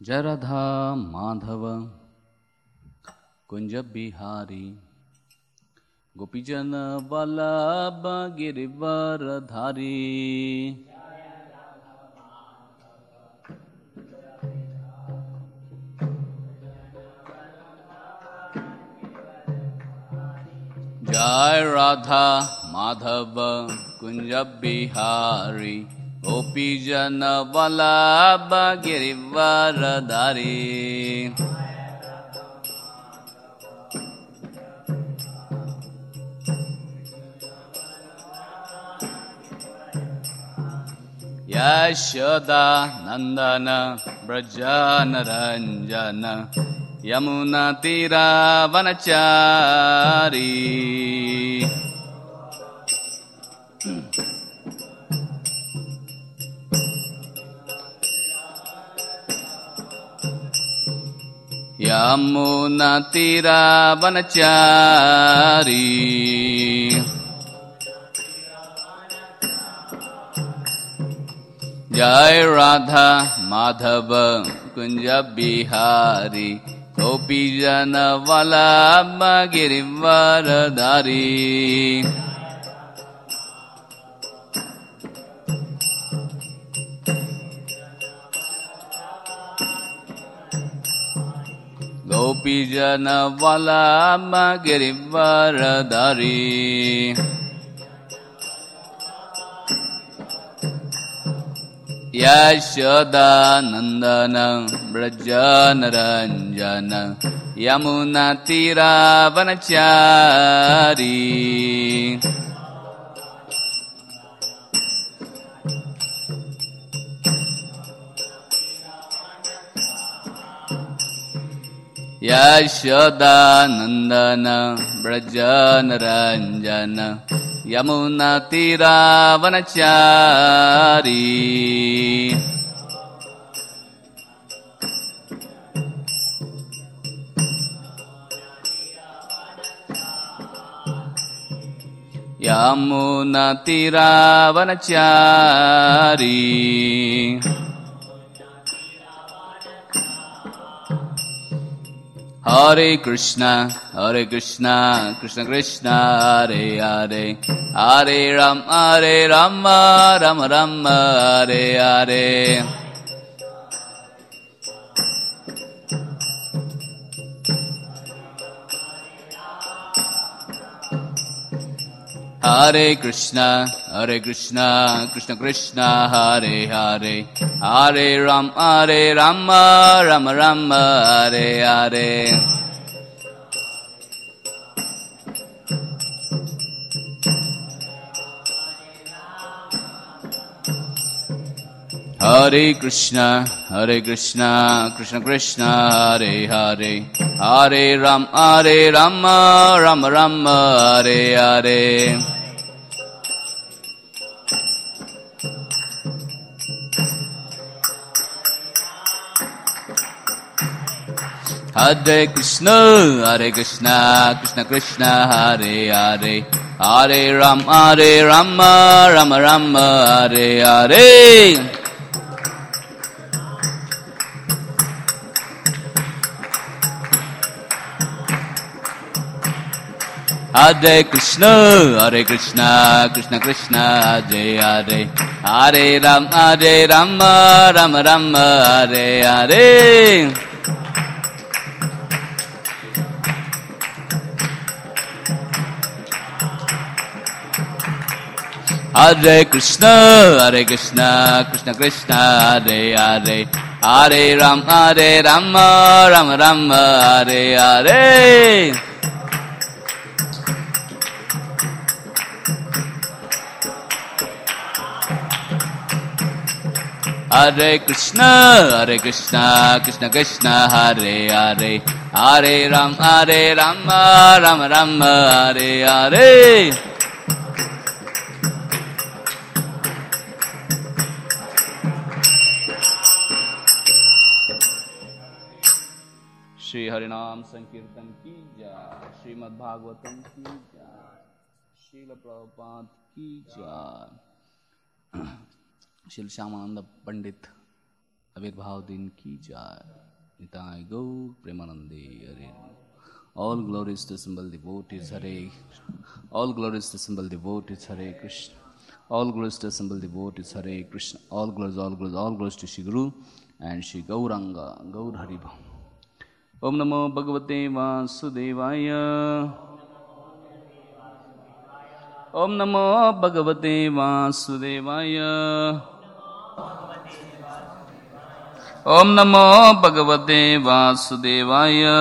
जय राधा माधव कुंज बिहारी गोपीजन वल्लभ गिरिवर धारी। जय राधा माधव कुंज बिहारी गोपीजन वल्लभ गिरिवर धारी। यशोदा नंदन ब्रज नरंजन यमुना तीरा वनचारी। यमुना तीरा वनचारी। जय राधा माधव कुंज बिहारी गोपीजन वल्लभ गिरिवर धारी। गोपीजन वल्लभ गिरिवर धारी। यशोदा नंदन ब्रज नरंजन यमुना तीरा वनचारी। यशोदा नंदन ब्रज नरंजन यमुना तीरा वनचारी। यमुना तीरा वनचारी। हरे कृष्णा कृष्ण कृष्ण हरे हरे हरे राम राम राम हरे हरे। हरे कृष्णा कृष्ण कृष्ण हरे हरे हरे राम राम राम हरे हरे। हरे कृष्णा कृष्ण कृष्ण हरे हरे हरे राम राम राम हरे हरे। हरे कृष्णा कृष्ण कृष्ण हरे हरे हरे राम राम राम हरे हरे। हरे कृष्णा कृष्ण कृष्ण हरे हरे हरे राम राम राम हरे हरे। हरे कृष्णा कृष्ण कृष्ण हरे हरे हरे राम राम राम हरे हरे। हरे कृष्णा कृष्ण कृष्ण हरे हरे हरे राम राम राम हरे हरे। श्री हरिनाम संकीर्तन की जय। श्रीमद् भागवतम की जय। श्रील प्रभुपाद की जय। श्री श्यामानंद पंडित आविर्भाव दिन की जय। निताय गौर प्रेमानंदे हरे। All glories to symbol devotees Hare. All glories to symbol devotees Hare Krishna. All glories to symbol devotees Hare Krishna. All glories to Shri Guru and Shri Gauranga. Gaur Hariba. Om Namo Bhagavate Vasudevaya. Om Namo Bhagavate Vasudevaya. Om Namo Bhagavate Vasudevaya.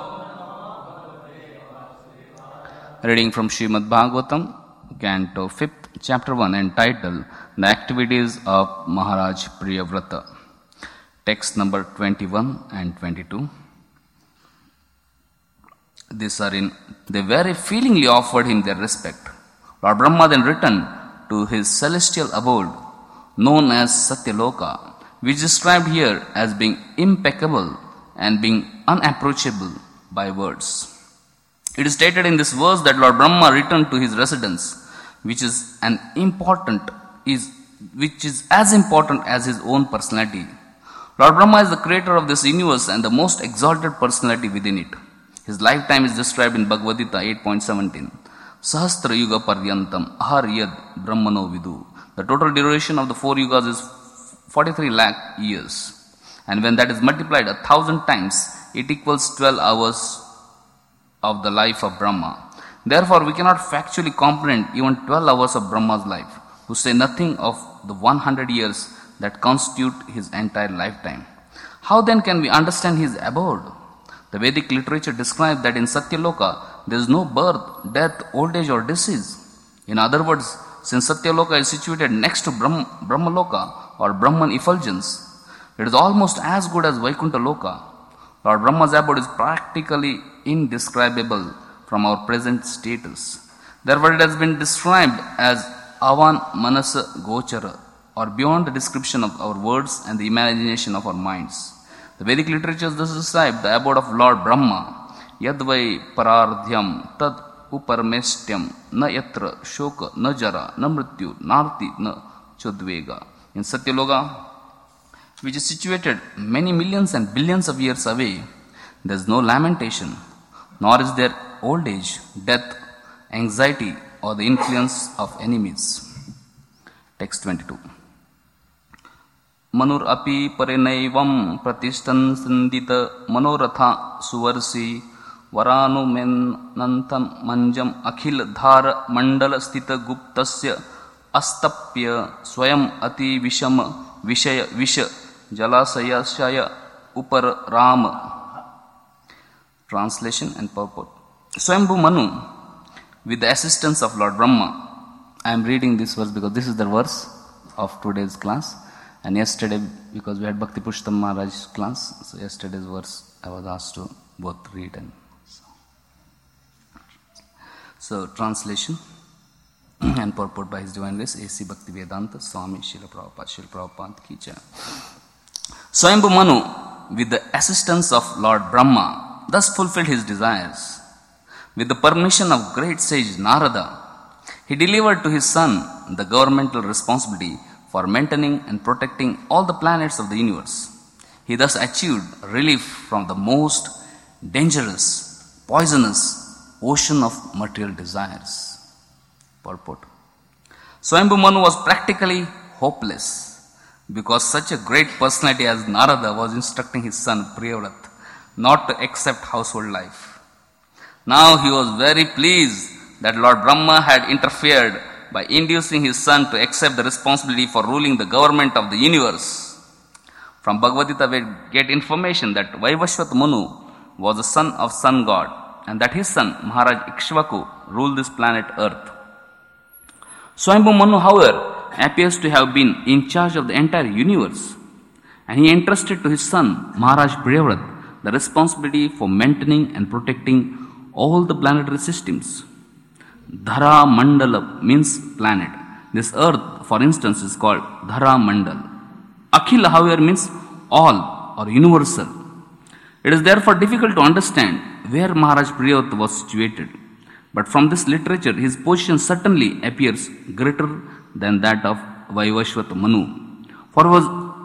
Reading from Srimad Bhagavatam, Canto 5th, Chapter 1, entitled The Activities of Maharaj Priyavrata. Text number 21 and 22. These are in, they very feelingly offered him their respect. Lord Brahma then returned to his celestial abode, known as Satyaloka, which is described here as being impeccable and being unapproachable by words. It is stated in this verse that Lord Brahma returned to his residence, which is as important as his own personality. Lord Brahma is the creator of this universe and the most exalted personality within it. His lifetime is described in Bhagavad Gita 8.17. Sahasra Yuga Paryantam Ahar Yad Brahmano Vidu. The total duration of the 4 yugas is 43 lakh years. And when that is multiplied 1,000 times, it equals 12 hours of the life of Brahma. Therefore, we cannot factually comprehend even 12 hours of Brahma's life, to say nothing of the 100 years that constitute his entire lifetime. How then can we understand his abode? The Vedic literature describes that in Satyaloka there is no birth, death, old age or disease. In other words, since Satyaloka is situated next to Brahmaloka or Brahman effulgence, it is almost as good as Vaikuntha Loka. Lord Brahma's abode is practically indescribable from our present status. Therefore, it has been described as Avan Manasa Gochara, or beyond the description of our words and the imagination of our minds. The Vedic literature thus describe the abode of Lord Brahma. Yadvai parardhyam tad uparmestyam na yatra shoka na jara na mrityu narti na chodvega. In Satyaloka, which is situated many millions and billions of years away, there is no lamentation, nor is there old age, death, anxiety, or the influence of enemies. Text 22. Manur api parinaivam pratistan sindita manoratha suvarsi varanu menantam manjam akhil dhara mandala stita guptasya astapya swayam ati vishama vishaya visha jalasaya shaya upar ram. Translation and purport. Swayambhu Manu, with the assistance of Lord Brahma, I am reading this verse because this is the verse of today's class. And yesterday, because we had Bhakti Purushottam Maharaj's class, so yesterday's verse I was asked to both read and so translation and purport by His Divine Grace A.C. Bhaktivedanta Swami Srila Prabhupada Ki Jai. Swayambhu Manu, with the assistance of Lord Brahma, thus fulfilled his desires. With the permission of great sage Narada, he delivered to his son the governmental responsibility for maintaining and protecting all the planets of the universe. He thus achieved relief from the most dangerous, poisonous ocean of material desires. Purport. Swayambhu Manu was practically hopeless because such a great personality as Narada was instructing his son Priyavrata not to accept household life. Now he was very pleased that Lord Brahma had interfered by inducing his son to accept the responsibility for ruling the government of the universe. From Bhagavad Gita we get information that Vaivashvata Manu was the son of sun god and that his son Maharaj Ikshvaku ruled this planet Earth. Swayambhu Manu, however, appears to have been in charge of the entire universe, and he entrusted to his son Maharaj Priyavrata the responsibility for maintaining and protecting all the planetary systems. Dhara Mandala means planet. This earth, for instance, is called Dhara Mandal. Akhila, however, means all or universal. It is therefore difficult to understand where Maharaj Priyavrata was situated. But from this literature, his position certainly appears greater than that of Vaivashvata Manu. For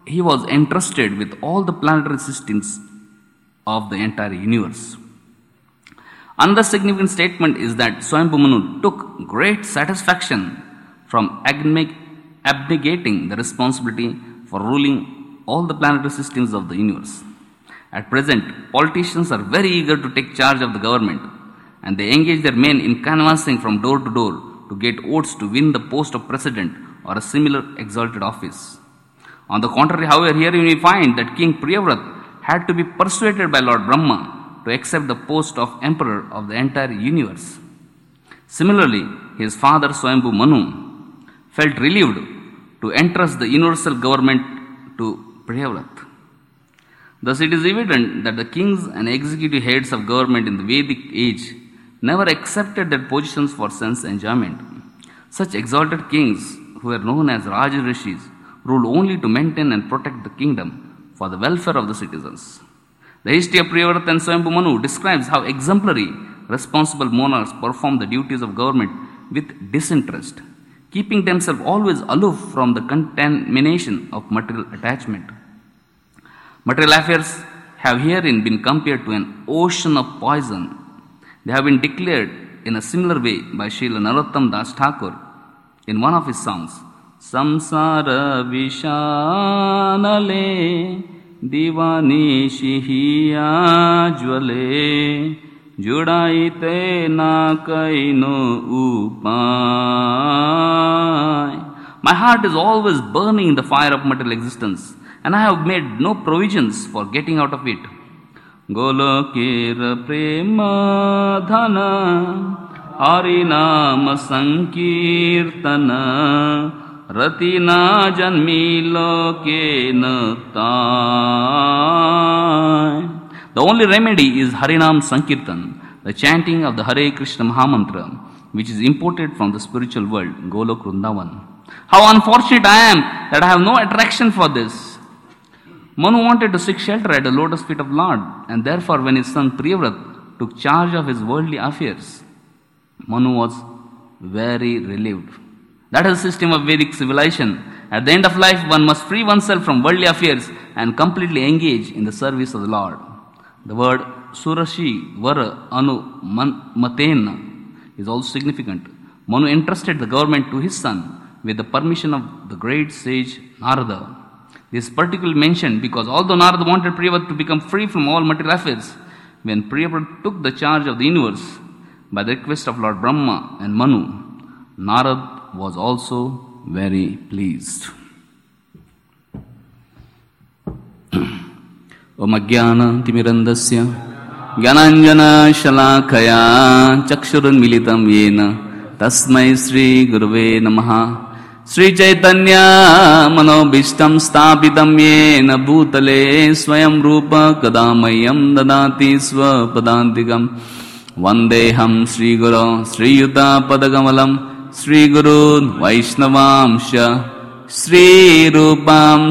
he was entrusted with all the planetary systems of the entire universe. Another significant statement is that Swayambhu Manu took great satisfaction from abnegating the responsibility for ruling all the planetary systems of the universe. At present, politicians are very eager to take charge of the government, and they engage their men in canvassing from door to door to get votes to win the post of president or a similar exalted office. On the contrary, however, here we find that King Priyavrat had to be persuaded by Lord Brahma to accept the post of emperor of the entire universe. Similarly, his father Swayambhu Manu felt relieved to entrust the universal government to Priyavrat. Thus, it is evident that the kings and executive heads of government in the Vedic age never accepted their positions for sense enjoyment. Such exalted kings, who were known as Rajarishis, ruled only to maintain and protect the kingdom for the welfare of the citizens. The history of Priyavrat and Swayambhu Manu describes how exemplary, responsible monarchs performed the duties of government with disinterest, keeping themselves always aloof from the contamination of material attachment. Material affairs have herein been compared to an ocean of poison. They have been declared in a similar way by Srila Narottam Das Thakur in one of his songs, Samsara Vishanale Divani Shihiya Jwale Judaite Na Kaino Upay. My heart is always burning in the fire of material existence, and I have made no provisions for getting out of it. Golokera prema dhana harinama sankirtana ratina janmi lokena tai. The only remedy is Harinam Sankirtan, the chanting of the Hare Krishna Mahamantra, which is imported from the spiritual world, Golok Vrindavan. How unfortunate I am that I have no attraction for this. Manu wanted to seek shelter at the lotus feet of Lord, and therefore when his son Priyavrat took charge of his worldly affairs, Manu was very relieved. That is the system of Vedic civilization. At the end of life, one must free oneself from worldly affairs and completely engage in the service of the Lord. The word Surashi Vara Anu Matena is also significant. Manu entrusted the government to his son with the permission of the great sage Narada. This is particularly mentioned because although Narada wanted Priyavrat to become free from all material affairs, when Priyavrat took the charge of the universe by the request of Lord Brahma and Manu, Narada was also very pleased. Om Ajnana Timirandasya Gyananjana Shalakaya Chakshurun Militam Yena Tasmai Sri Gurave Namaha Sri Chaitanya Manobishtam Stapitam Yena Bhutale Swayam Rupa Kadamayam Dadati Swapadantikam Vandeham Sri Guru Sri Yuta Padagamalam Sri Guru Vaishnavamsha Sri Rupam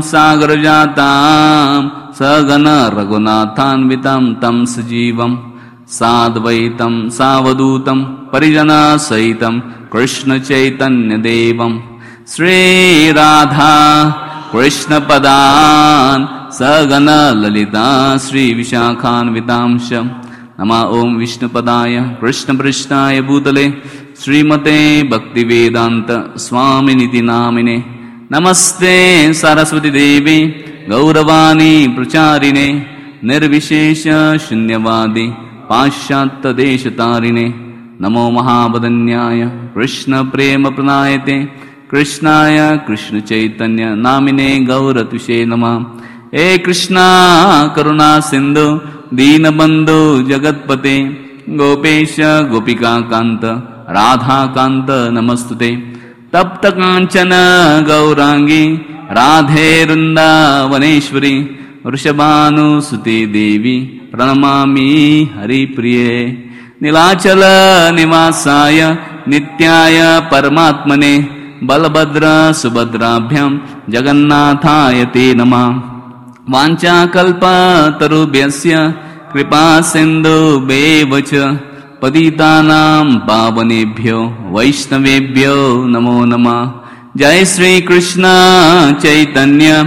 Sagarajatam Sagana Raghunathan Vitam Tam Sajivam Sadvaitam Savadutam Parijana Saitam Krishna Chaitanya Devam Sri Radha Krishna Padan Sagana Lalita Sri Vishakhan Vitamsha Nama Om Vishnu Padaya Krishna Prishnaya Bhutale Srimate Bhaktivedanta Swami Niti Namine Namaste Saraswati Devi Gauravani Pracharine Nirvishesha Shunyavadi Paschatta Deshatarine Namo Mahabadanyaya Krishna Prema Pranayate Krishnaya Krishna Chaitanya Namine Gauratushe Nama E Krishna Karuna Sindhu Deenabandhu Jagatpate Gopesha Gopika Kanta Radha Kanta Namastute Tapta Kanchana Gaurangi Radhe Vrindavaneshwari Vrishabhanu Sute Devi Pranamami Hari Priye Nilachala Nivasaya Nityaya Paramatmane Balabhadra Subhadrabhyam Jagannathaya Te Namah Vancha Kalpa Tarubhyasya Kripa Sindhu Bevacha Paditanam Pavanebhyo Vaishnavebhyo Namo Namah Jai Sri Krishna Chaitanya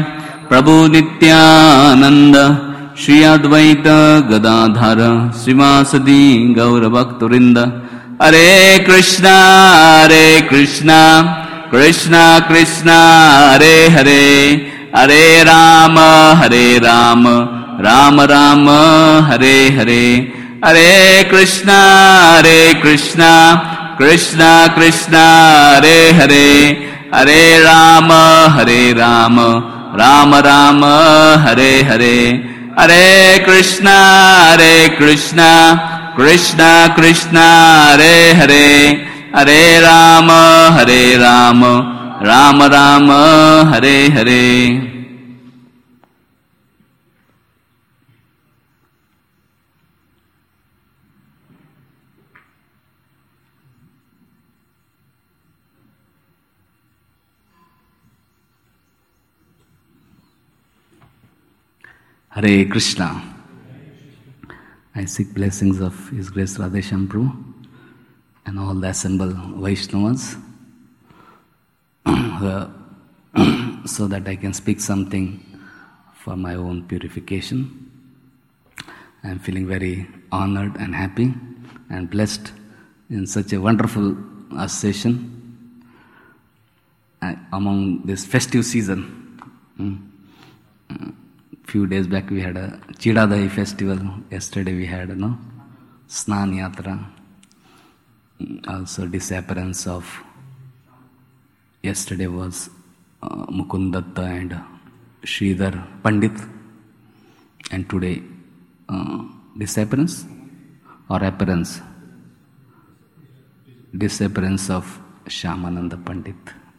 Prabhu Nityananda, Shri Advaita Gadadhara, Srivasadi Gaura Bhakturinda. Hare Krishna, Krishna Krishna, Hare Hare, Hare Rama, Rama Rama, Hare Hare. Hare Krishna, Krishna Krishna, Hare Hare, Hare Rama, Rama Rama, Hare Hare. Hare Krishna, Krishna Krishna, Hare Hare, Hare Rama, Rama Rama, Hare Hare. Hare Krishna. I seek blessings of His Grace Radhesham Prabhu and all the assembled Vaishnavas so that I can speak something for my own purification. I am feeling very honored and happy and blessed in such a wonderful association among this festive season. Few days back we had a Chidadahi festival. Yesterday we had Snan Yatra. Also disappearance of yesterday was Mukundatta and Sridhar Pandit. And today disappearance or appearance? Disappearance of Shyamananda Pandit.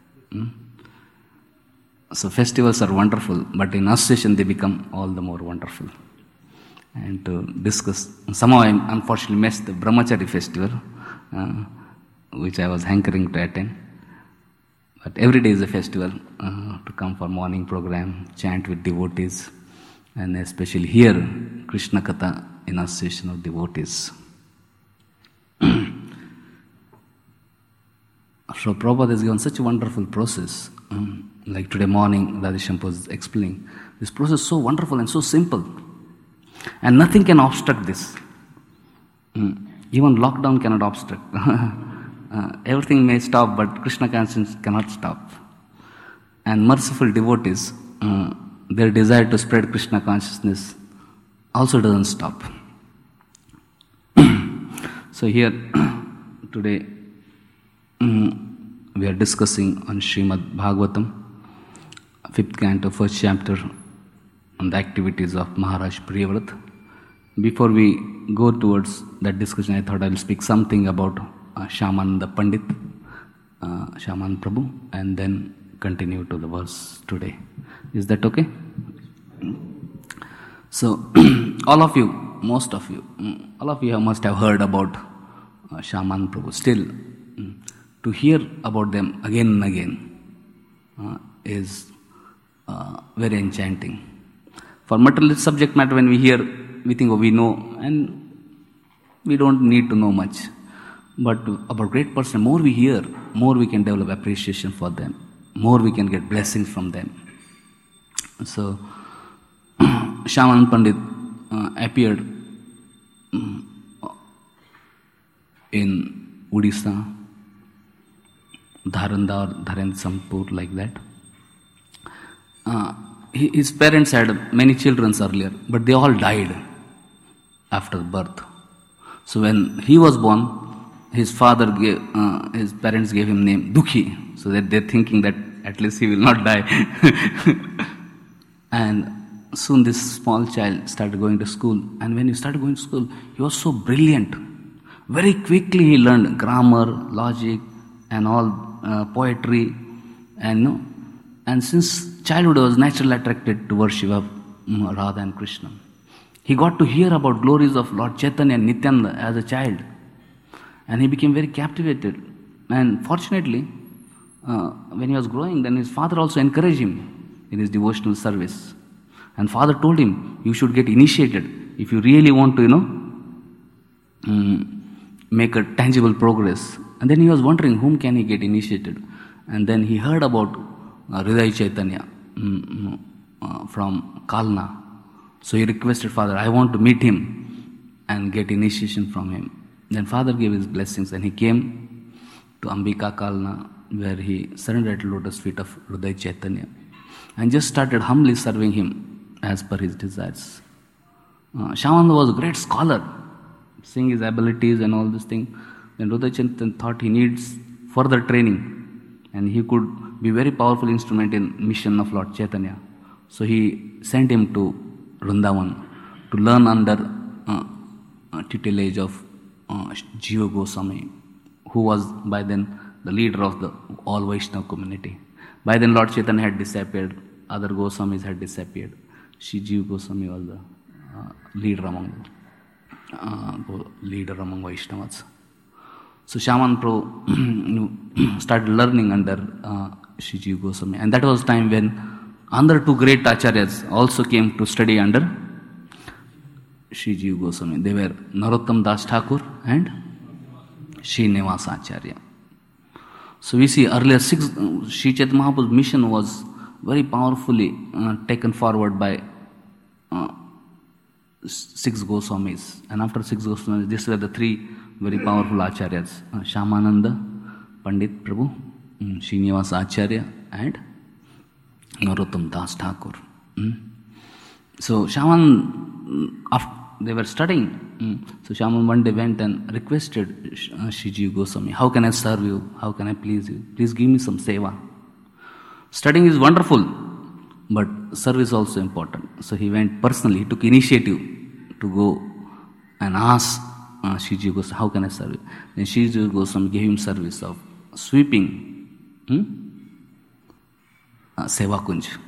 So festivals are wonderful, but in association they become all the more wonderful. And to discuss, somehow I unfortunately missed the Brahmachari festival, which I was hankering to attend. But every day is a festival to come for morning program, chant with devotees, and especially hear Krishna Katha in association of devotees. So Prabhupada has given such a wonderful process. Like today morning, Radhesham was explaining, this process is so wonderful and so simple. And nothing can obstruct this. Even lockdown cannot obstruct. Everything may stop, but Krishna consciousness cannot stop. And merciful devotees, their desire to spread Krishna consciousness also doesn't stop. So here, today, we are discussing on Srimad Bhagavatam, 5th canto, 1st chapter, on the activities of Maharaj Priyavrat. Before we go towards that discussion, I thought I will speak something about Shyamananda Pandit, Shyaman Prabhu, and then continue to the verse today. Is that okay? So, all of you, most of you, all of you must have heard about Shyaman Prabhu. Still, to hear about them again and again is very enchanting. For materialist subject matter, when we hear, we think, oh, we know, and we don't need to know much. But about great person, more we hear, more we can develop appreciation for them, more we can get blessings from them. So, Shyamananda Pandit appeared in Odisha, Dharanda or Dharensampur, like that. His parents had many children earlier, but they all died after birth. So when he was born, his parents gave him name Dukhi, so that they're thinking that at least he will not die. And soon this small child started going to school, and when he started going to school, he was so brilliant. Very quickly he learned grammar, logic, and all poetry, and since childhood he was naturally attracted to worship of Radha and Krishna. He got to hear about glories of Lord Chaitanya and Nityananda as a child, and he became very captivated. And fortunately, when he was growing, then his father also encouraged him in his devotional service. And father told him, you should get initiated if you really want to, make a tangible progress. And then he was wondering, whom can he get initiated? And then he heard about Hridaya Chaitanya, from Kalna. So he requested Father, I want to meet him and get initiation from him. Then Father gave his blessings and he came to Ambika Kalna, where he surrendered at lotus feet of Hriday Chaitanya and just started humbly serving him as per his desires. Shyamananda was a great scholar, seeing his abilities and all this thing. Then Hriday Chaitanya thought he needs further training and he could be very powerful instrument in mission of Lord Chaitanya. So he sent him to Vrindavan to learn under tutelage of Jiva Goswami, who was by then the leader of the all Vaishnava community. By then Lord Chaitanya had disappeared, other Goswamis had disappeared. Shri Jiva Goswami was the leader among Vaishnavas. So Shyaman Prabhu started learning under Shri Jiva Goswami, and that was time when other two great acharyas also came to study under Shri Jiva Goswami. They were Narottam Das Thakur and Srinivasa Acharya. So we see earlier Sri Chaitanya Mahaprabhu's mission was very powerfully taken forward by 6 Goswamis. And after 6 Goswamis, these were the 3 very powerful acharyas. Shyamananda, Pandit Prabhu, Srinivasa Acharya and Narottam Das Thakur. So Shyaman, after they were studying, so Shyaman one day went and requested Shri Jiva Goswami, how can I serve you? How can I please you? Please give me some seva. Studying is wonderful, but service is also important. So he went personally, he took initiative to go and ask Shri Jiva Goswami, how can I serve you? Then Shri Jiva Goswami gave him service of sweeping Seva Kunj.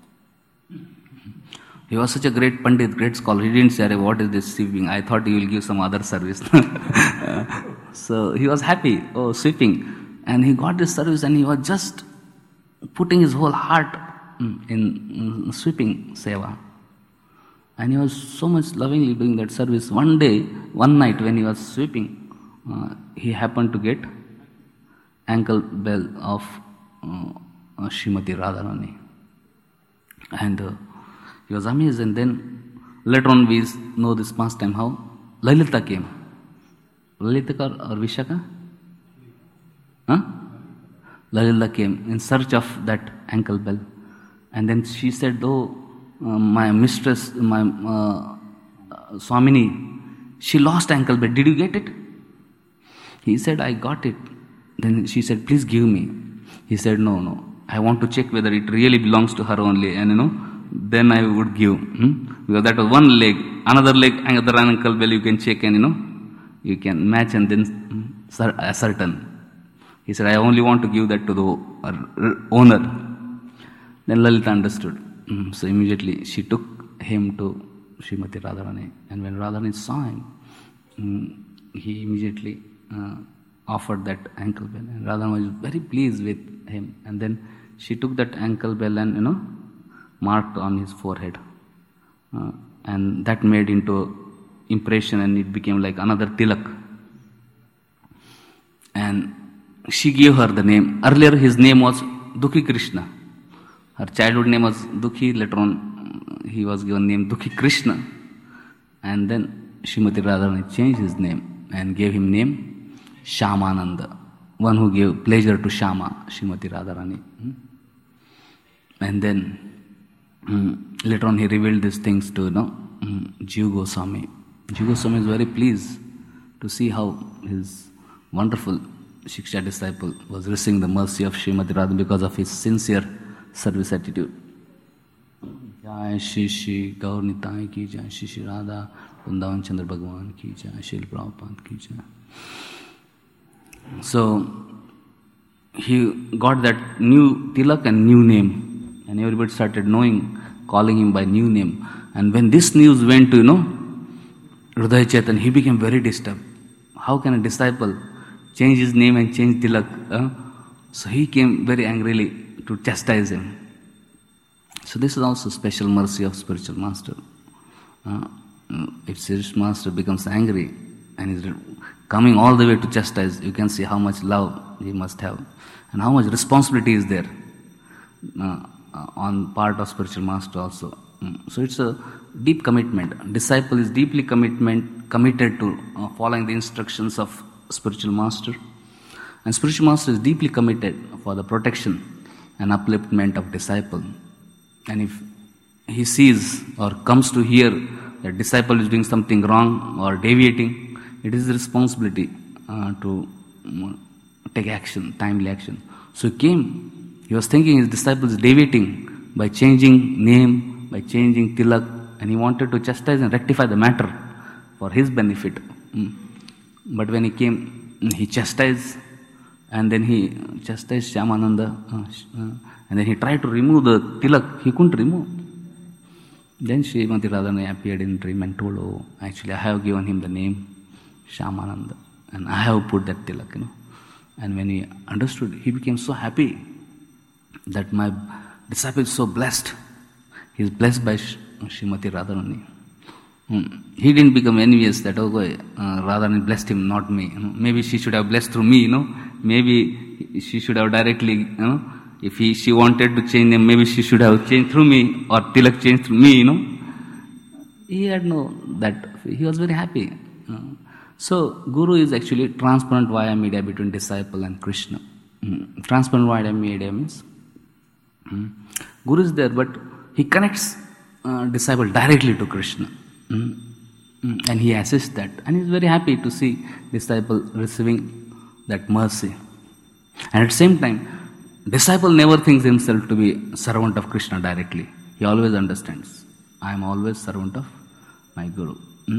He was such a great Pandit, great scholar. He didn't say, what is this sweeping? I thought he will give some other service. So he was happy, sweeping. And he got this service and he was just putting his whole heart in sweeping Seva. And he was so much lovingly doing that service. One night when he was sweeping, he happened to get ankle bell of Srimati Radharani. And he was amazed, and then later on we know this pastime how Lalita came. Lalita or Vishaka? Lalita came in search of that ankle bell. And then she said, my mistress, my Swamini, she lost ankle bell. Did you get it? He said, I got it. Then she said, please give me. He said, no. I want to check whether it really belongs to her only. And then I would give. Because that was one leg. Another leg, another ankle bell you can check and you can match and then ascertain. He said, I only want to give that to the owner. Then Lalita understood. So immediately she took him to Srimati Radharani. And when Radharani saw him, he immediately offered that ankle bell. And Radharani was very pleased with him. And then she took that ankle bell and marked on his forehead. And that made into impression and it became like another tilak. And she gave her the name. Earlier his name was Dukhi Krishna. Her childhood name was Dukhi. Later on he was given name Dukhi Krishna. And then Srimati Radharani changed his name and gave him name Shyamananda. One who gave pleasure to Shyama, Srimati Radharani. And then later on he revealed these things to Jiva Goswami. Jiva Goswami is very pleased to see how his wonderful Shiksha disciple was receiving the mercy of Srimati Radha because of his sincere service attitude. Jai Shri Shri Gaur Nitai ki Jai, Shri Shri Radha Vrindavan Chandra Bhagavan ki Jai, Srila Prabhupada ki Jai. So he got that new tilak and new name. And everybody started calling him by new name. And when this news went to, Hriday Chaitanya, he became very disturbed. How can a disciple change his name and change tilak? So he came very angrily to chastise him. So this is also special mercy of spiritual master. If spiritual master becomes angry and is coming all the way to chastise, you can see how much love he must have and how much responsibility is there. on part of spiritual master also. So it's a deep commitment. Disciple is deeply committed to following the instructions of spiritual master. And spiritual master is deeply committed for the protection and upliftment of disciple. And if he sees or comes to hear that disciple is doing something wrong or deviating, it is his responsibility to take action, timely action. So he was thinking his disciple is deviating by changing name, by changing tilak, and he wanted to chastise and rectify the matter for his benefit. But when he came, he chastised, and then he chastised Shyamananda, and then he tried to remove the tilak. He couldn't remove. Then Srimati Radharani appeared in dream and told, "Oh, actually I have given him the name Shyamananda, and I have put that tilak, And when he understood, he became so happy that my disciple is so blessed. He is blessed by Srimati Radharani. He didn't become envious that, Radharani blessed him, not me. Maybe she should have blessed through me, Maybe she should have directly, if she wanted to change him, maybe she should have changed through me, or tilak changed through me, He had that. He was very happy. So, Guru is actually transparent via media between disciple and Krishna. Transparent via media means Guru is there, but he connects disciple directly to Krishna. And he assists that. And he is very happy to see disciple receiving that mercy. And at the same time, disciple never thinks himself to be servant of Krishna directly. He always understands, I am always servant of my Guru.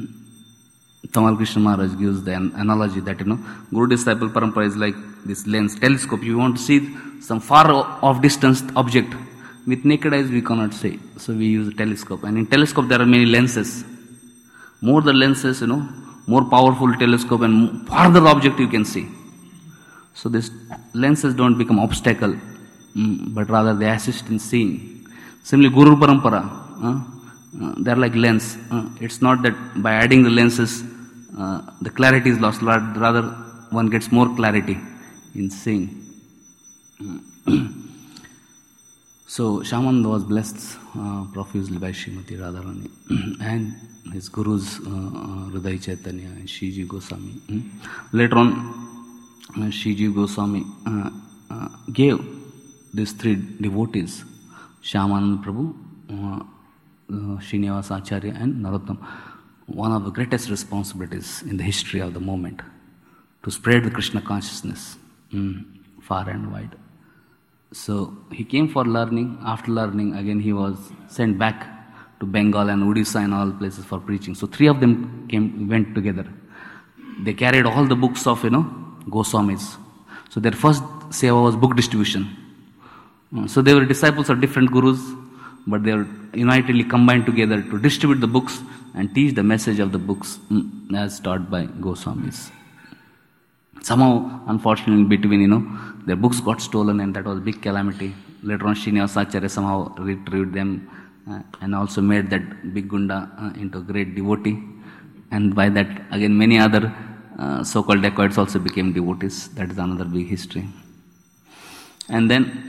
Tamal Krishna Maharaj gives the analogy that, Guru disciple parampara is like this lens, telescope. You want to see some far off distance object. With naked eyes we cannot see. So we use a telescope. And in telescope there are many lenses. More the lenses, more powerful telescope and farther object you can see. So these lenses don't become obstacle, but rather they assist in seeing. Similarly, Guru parampara, they're like lens. It's not that by adding the lenses, the clarity is lost. Rather, one gets more clarity in seeing. So, Shyamananda was blessed profusely by Srimati Radharani and his gurus, Hriday Chaitanya and Shiji Goswami. Later on, Shiji Goswami gave these three devotees, Shyamananda Prabhu, Srinivasa Acharya and Narottam, one of the greatest responsibilities in the history of the moment, to spread the Krishna consciousness far and wide. So he came for learning. After learning, again he was sent back to Bengal and Odisha and all places for preaching. So three of them went together. They carried all the books of Goswamis. So their first seva was book distribution. So they were disciples of different gurus, but they were unitedly combined together to distribute the books and teach the message of the books as taught by Goswamis. Somehow, unfortunately, in between, their books got stolen, and that was a big calamity. Later on, Srinivasa Acharya somehow retrieved them and also made that big Gunda into a great devotee. And by that, again, many other so-called dacoits also became devotees. That is another big history. And then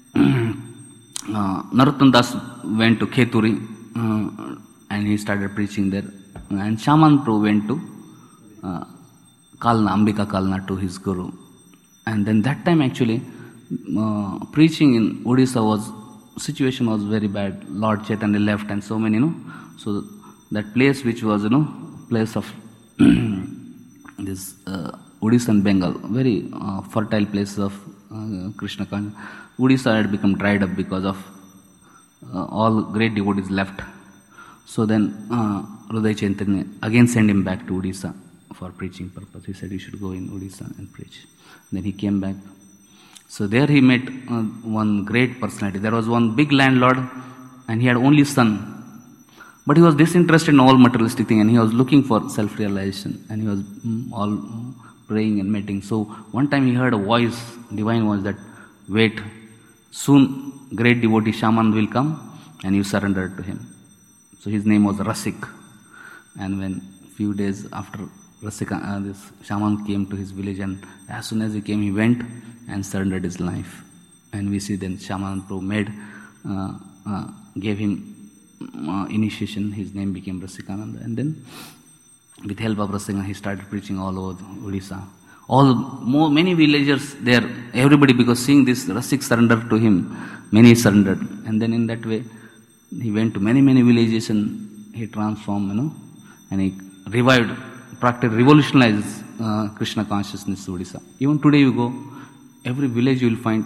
Narottam Das went to Kheturi and he started preaching there. And Shyamananda Prabhu went to Kalna, Ambika Kalna, to his guru. And then that time actually, preaching in Odisha situation was very bad. Lord Chaitanya left and so many, So that place which was, place of this Odisha and Bengal, very fertile place of Krishna consciousness. Odisha had become dried up because of all great devotees left. So then Hriday Chaitanya again sent him back to Odisha for preaching purpose. He said he should go in Odisha and preach. Then he came back. So there he met one great personality. There was one big landlord and he had only son. But he was disinterested in all materialistic things and he was looking for self-realization and he was all praying and meditating. So one time he heard a voice, divine voice, that wait, soon great devotee Shyamananda will come and you surrender to him. So his name was Rasik. And when few days after Rasika, this Shyamananda came to his village, and as soon as he came, he went and surrendered his life. And we see then Shyamananda Prabhu made gave him initiation. His name became Rasikananda, and then with help of Rasikananda, he started preaching all over Odisha. Many villagers there, everybody, because seeing this Rasik surrender to him, many surrendered, and then in that way he went to many villages and he transformed, and he revived, practically revolutionized Krishna consciousness in Odisha. Even today you go, every village you will find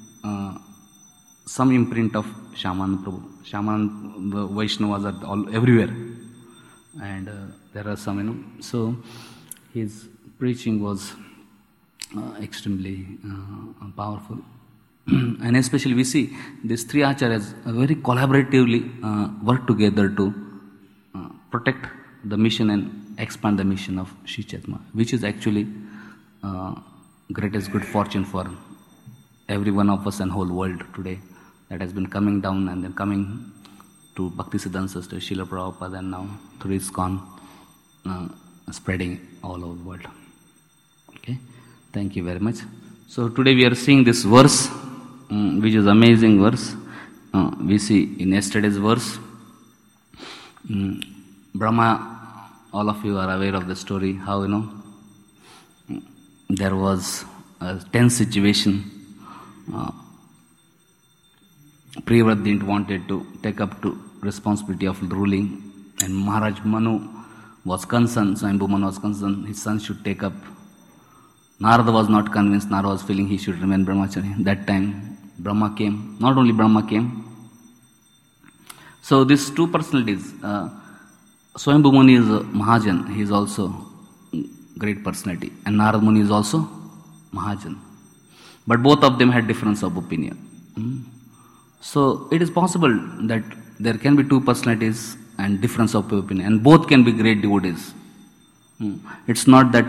some imprint of Shyamananda Prabhu. Shyamananda Vaishnavas are all everywhere, and there are some, so his preaching was extremely powerful. And especially we see these three acharyas very collaboratively work together to protect the mission and expand the mission of Sri Chaitanya, which is actually greatest good fortune for every one of us and whole world today, that has been coming down and then coming to Bhaktisiddhanta Saraswati, Srila Prabhupada, and now through ISKCON spreading all over the world. Okay, thank you very much. So today we are seeing this verse, which is amazing verse. We see in yesterday's verse, Brahma, all of you are aware of the story, how there was a tense situation. Priyavrat didn't wanted to take up to responsibility of ruling, and Maharaj Manu was concerned, Swayambhu Manu was concerned his son should take up. Narada was not convinced. Narada was feeling he should remain brahmachari. That time Brahma came. Not only Brahma came. So these two personalities, Swayambhu Muni is a Mahajan. He is also great personality, and Narada Muni is also Mahajan. But both of them had difference of opinion. So it is possible that there can be two personalities and difference of opinion, and both can be great devotees. It's not that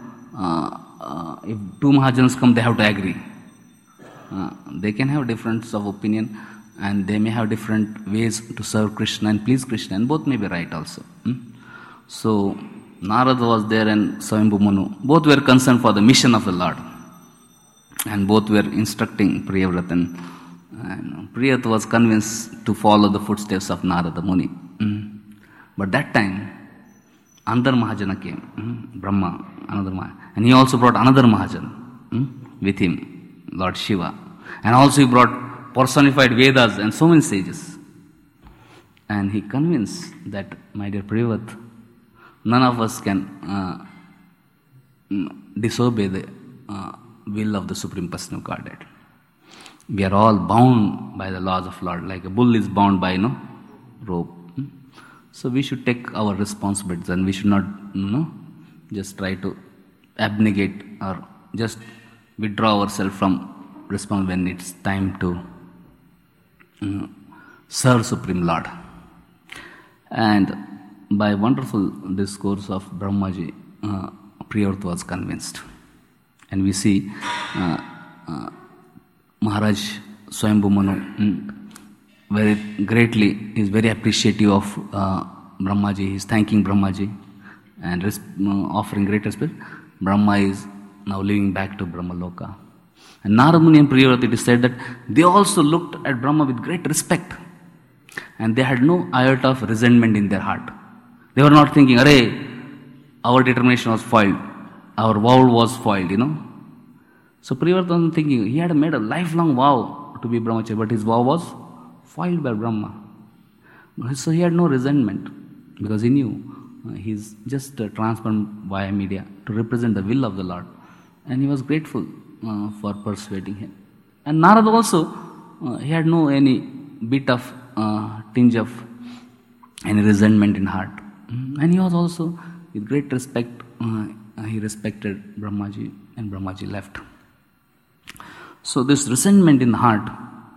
if two Mahajans come, they have to agree. They can have difference of opinion, and they may have different ways to serve Krishna and please Krishna, and both may be right also. So Narada was there and Swayambhu Manu, both were concerned for the mission of the Lord, and both were instructing Priyavrat, and Priyavrat was convinced to follow the footsteps of Narada Muni. But that time another Mahajana came, Brahma, another Mahajana, and he also brought another Mahajan with him, Lord Shiva, and also he brought personified Vedas and so many sages. And he convinced that, my dear Priyavrat, none of us can disobey the will of the Supreme Personal Godhead. We are all bound by the laws of Lord, like a bull is bound by rope. So we should take our responsibilities, and we should not just try to abnegate or just withdraw ourselves from response when it's time to serve Supreme Lord. And by wonderful discourse of Brahmaji, Priyavrat was convinced. And we see Maharaj Swayambhu Manu very greatly is very appreciative of Brahmaji. He is thanking Brahmaji and offering great respect. Brahma is now living back to Brahmaloka. And Narada Muni and Priyavrat, it is said that they also looked at Brahma with great respect, and they had no iota of resentment in their heart. They were not thinking, "Arey, our determination was foiled, our vow was foiled," So Priyavrat was thinking, he had made a lifelong vow to be brahmachari, but his vow was foiled by Brahma. So he had no resentment, because he knew he's just transformed via media to represent the will of the Lord, and he was grateful for persuading him. And Narada also, he had no any bit of tinge of any resentment in heart, and he was also with great respect. He respected Brahmaji, and Brahmaji left. So this resentment in the heart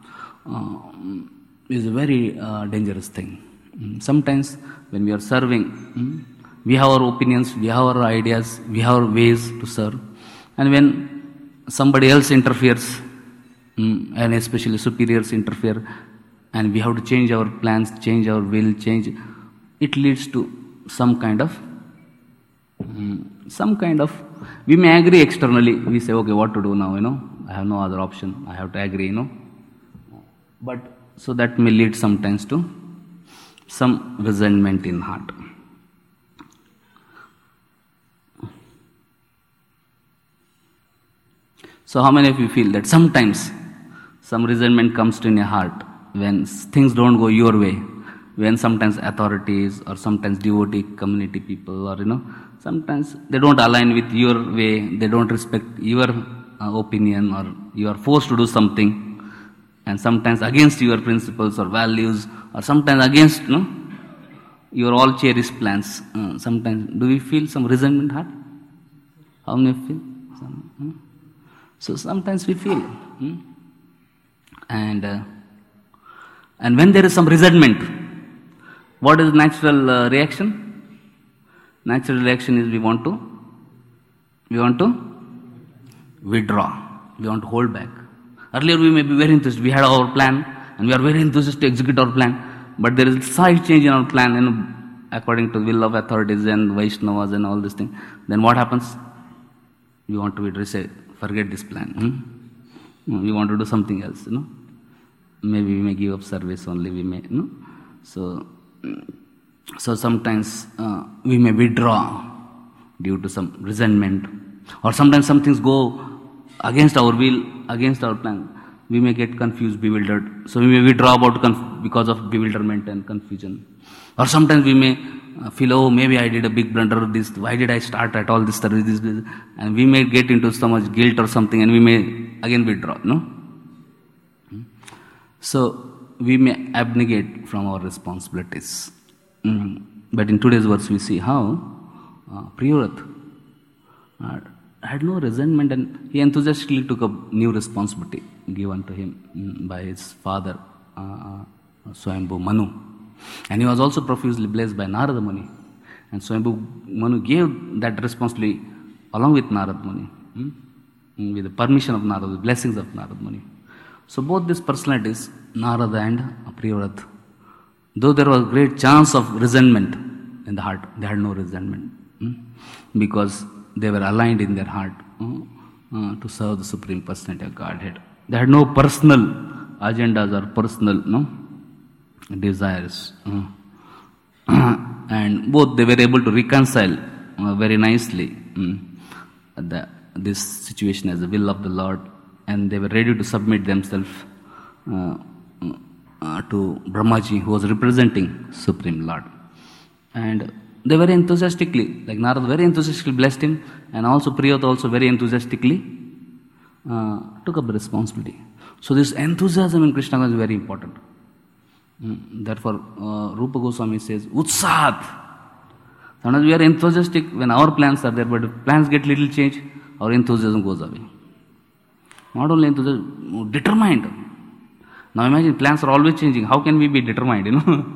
is a very dangerous thing. Sometimes when we are serving, we have our opinions, we have our ideas, we have our ways to serve. And when somebody else interferes, and especially superiors interfere, and we have to change our plans, change our will, it leads to some kind of, we may agree externally, we say, okay, what to do now, I have no other option, I have to agree, But So that may lead sometimes to some resentment in heart. So how many of you feel that sometimes some resentment comes to in your heart when things don't go your way, when sometimes authorities or sometimes devotee community people, or sometimes they don't align with your way, they don't respect your opinion, or you are forced to do something, and sometimes against your principles or values, or sometimes against your all cherished plans. Sometimes do we feel some resentment heart? How many feel? So sometimes we feel, and when there is some resentment, what is natural reaction? Natural reaction is we want to withdraw. We want to hold back. Earlier we may be very enthusiastic. We had our plan and we are very enthusiastic to execute our plan. But there is a slight change in our plan, according to the will of authorities and Vaishnavas and all these things. Then what happens? We want to withdraw, say, forget this plan. We want to do something else. Maybe we may give up service only. We may. So sometimes we may withdraw due to some resentment, or sometimes some things go against our will, against our plan. We may get confused, bewildered. So we may withdraw because of bewilderment and confusion. Or sometimes we may feel, oh, maybe I did a big blunder. Why did I start at all this service? And we may get into so much guilt or something, and we may again withdraw. So we may abnegate from our responsibilities. But in today's verse we see how Priyavrat had no resentment, and he enthusiastically took up new responsibility given to him by his father, Swayambhu Manu. And he was also profusely blessed by Narada Muni. And Swayambhu Manu gave that responsibility along with Narada Muni, with the permission of Narada, the blessings of Narada Muni. So both these personalities, Narada and Priyavrat, though there was great chance of resentment in the heart, they had no resentment, because they were aligned in their heart to serve the Supreme Personality of Godhead. They had no personal agendas or personal desires. And both they were able to reconcile very nicely this situation as the will of the Lord, and they were ready to submit themselves to Brahmaji, who was representing Supreme Lord. And they very enthusiastically, like Narada very enthusiastically blessed him, and also Priyavrat also very enthusiastically took up the responsibility. So this enthusiasm in Krishna is very important. Therefore, Rupa Goswami says, Utsahat. Sometimes we are enthusiastic when our plans are there, but if plans get little change, our enthusiasm goes away. Not only enthusiasm, determined. Now imagine, plans are always changing. How can we be determined,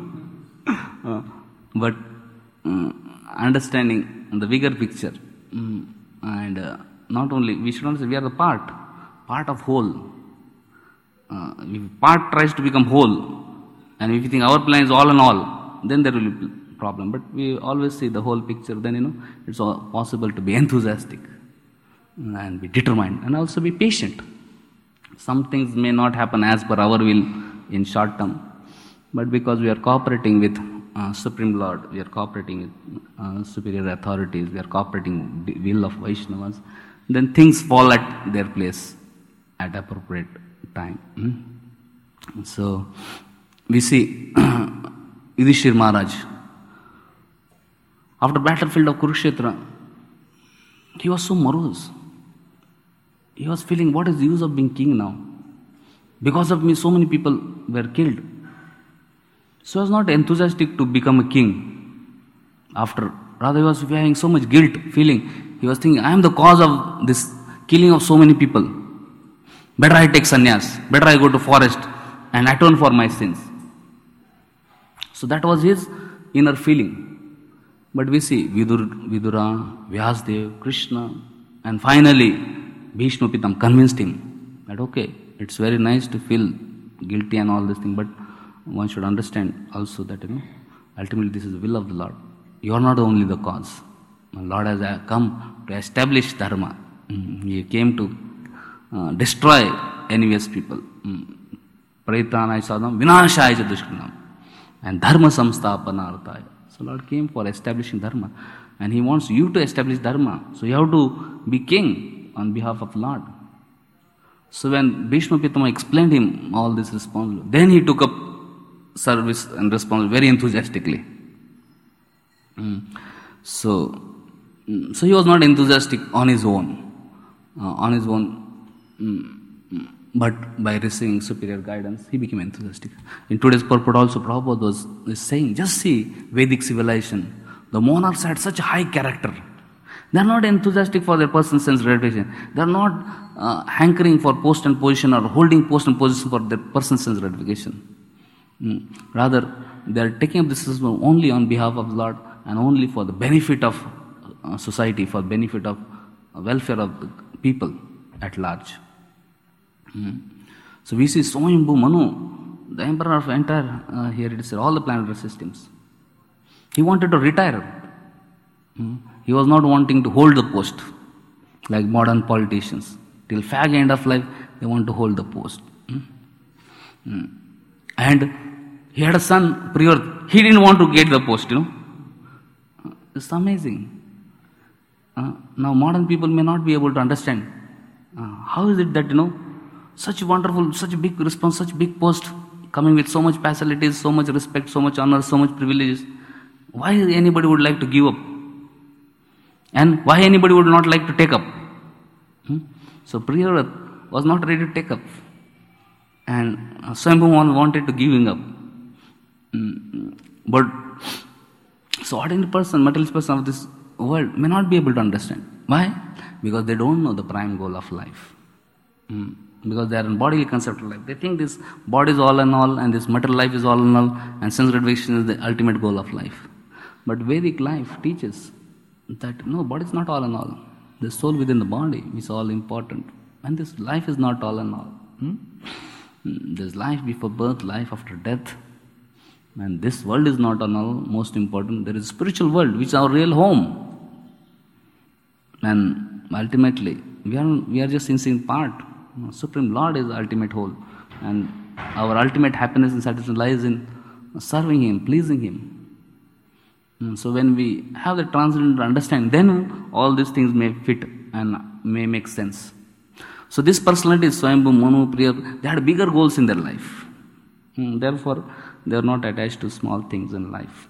But understanding the bigger picture, and not only, we should not say we are the part of whole. If part tries to become whole, and if you think our plan is all in all, then there will be problem. But we always see the whole picture, then it's all possible to be enthusiastic and be determined, and also be patient. Some things may not happen as per our will in short term, but because we are cooperating with Supreme Lord, we are cooperating with superior authorities, we are cooperating with the will of Vaishnavas, then things fall at their place at appropriate time. So we see Yudhishthira Maharaj, after battlefield of Kurukshetra, he was so morose. He was feeling, what is the use of being king now? Because of me, so many people were killed. So he was not enthusiastic to become a king. Rather he was having so much guilt feeling. He was thinking, I am the cause of this killing of so many people. Better I take sannyas. Better I go to forest and atone for my sins. So that was his inner feeling. But we see Vidura, Vyasdev, Krishna, and finally Bhishma Pitam convinced him that okay, it's very nice to feel guilty and all this thing, but one should understand also that ultimately this is the will of the Lord. You are not only the cause. The Lord has come to establish dharma. He came to destroy envious people. Paritanaya sadam vinashaya cha dushkrinam. And dharma samsthapanarthaya. So Lord came for establishing dharma. And He wants you to establish dharma. So you have to be king on behalf of Lord. So when Bhishma Pitama explained him all this responsibility, then he took up service and responsibility very enthusiastically. So he was not enthusiastic on his own. But by receiving superior guidance, he became enthusiastic. In today's purport also, Prabhupada is saying, just see Vedic civilization. The monarchs had such a high character. They are not enthusiastic for their personal sense gratification. They are not hankering for post and position or holding post and position for their personal sense gratification. Rather, they are taking up this system only on behalf of the Lord and only for the benefit of society, for the benefit of welfare of the people at large. So we see Swayambhu Manu, the emperor of entire, here it is all the planetary systems. He wanted to retire. He was not wanting to hold the post like modern politicians. Till fag end of life, they want to hold the post. And he had a son, Priyor. He didn't want to get the post, It's amazing. Now modern people may not be able to understand. How is it that, such wonderful, such a big response, such a big post, coming with so much facilities, so much respect, so much honor, so much privileges. Why anybody would like to give up? And why anybody would not like to take up? So Priyavrat was not ready to take up. And Swayambhu wanted to give him up. But so ordinary person, materialist person of this world may not be able to understand. Why? Because they don't know the prime goal of life. Because they are in bodily concept of life. They think this body is all in all and this material life is all in all and sense gratification is the ultimate goal of life. But Vedic life teaches that no, body is not all in all. The soul within the body is all important. And this life is not all in all. There's life before birth, life after death. And this world is not all in all, most important. There is a spiritual world which is our real home. And ultimately, we are just in part. Supreme Lord is the ultimate whole. And our ultimate happiness and satisfaction lies in serving Him, pleasing Him. So when we have the transcendental understanding, then all these things may fit and may make sense. So this personality is Swayambhu, Manu, Priya, they had bigger goals in their life. Therefore, they are not attached to small things in life.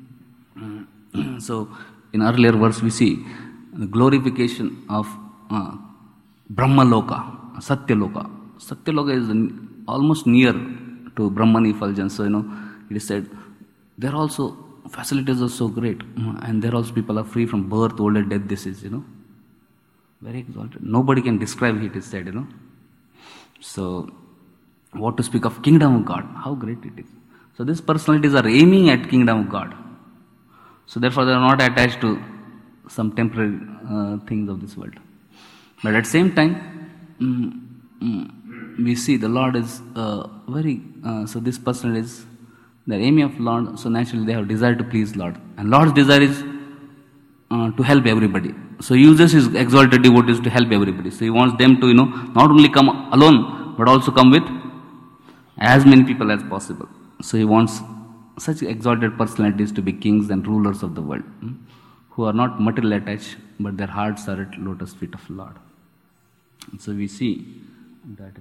So in earlier verse we see the glorification of Brahmaloka, Satyaloka. Satyaloka is almost near to Brahman effulgence. So, it is said, there also facilities are so great. And there also people are free from birth, old age, death, disease, Very exalted. Nobody can describe it is said, So, what to speak of kingdom of God? How great it is. So, these personalities are aiming at kingdom of God. So, therefore, they are not attached to some temporary things of this world. But at the same time, we see the Lord is so this person is the aim of Lord, so naturally they have desire to please Lord. And Lord's desire is to help everybody. So He uses His exalted devotees to help everybody. So He wants them to, not only come alone, but also come with as many people as possible. So He wants such exalted personalities to be kings and rulers of the world, who are not material attached, but their hearts are at lotus feet of Lord. So we see that,